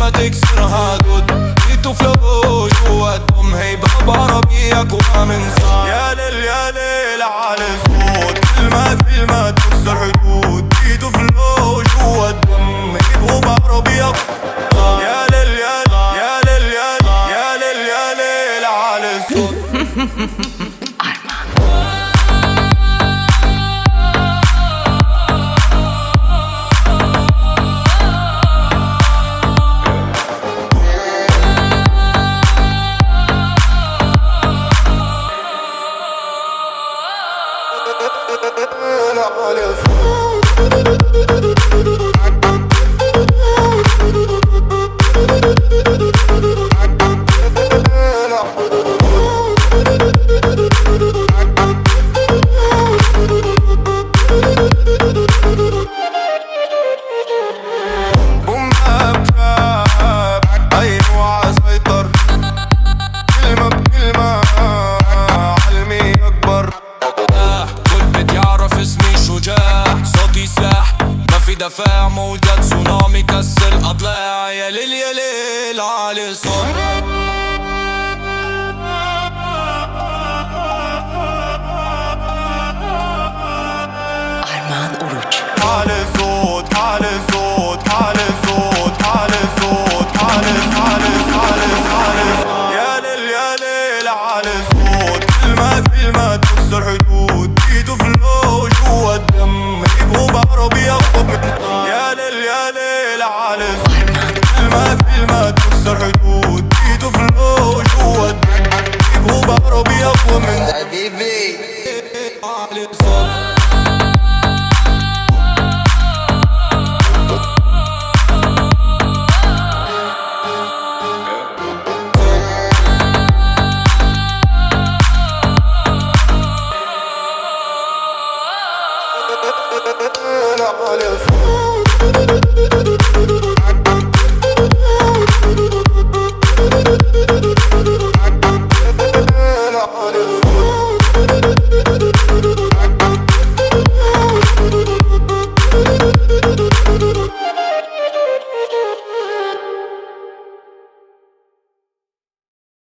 ما تكسرها دود. جيتوا فلو جوا الدم هيبة بعربية كوها من صار. يا ليل يا ليل على الصوت، كلمة كلمة تكسر حدود. جيتوا فلو جوا الدم هيبة بعربية. يا ليل يا ليل يا ليل يا ليل يا ليل على الصوت. دفاع موجة تسونامي كسر أضلاع. يا ليل يا ليل على الصوت. Armağan Oruç. على الصوت على الصوت على الصوت على الصوت على يا ليل يا ليل على الصوت. كلمة كلمة تكسر حدود. جيتوا فلو جوا الدم هيبقوا بعربية. يا ليل يا ليل على الصوت، كلمة كلمة تكسر حدود. جيتوا فلو جوا الدم هيبقوا بعربية أقوى من حبيبي على الصوت. على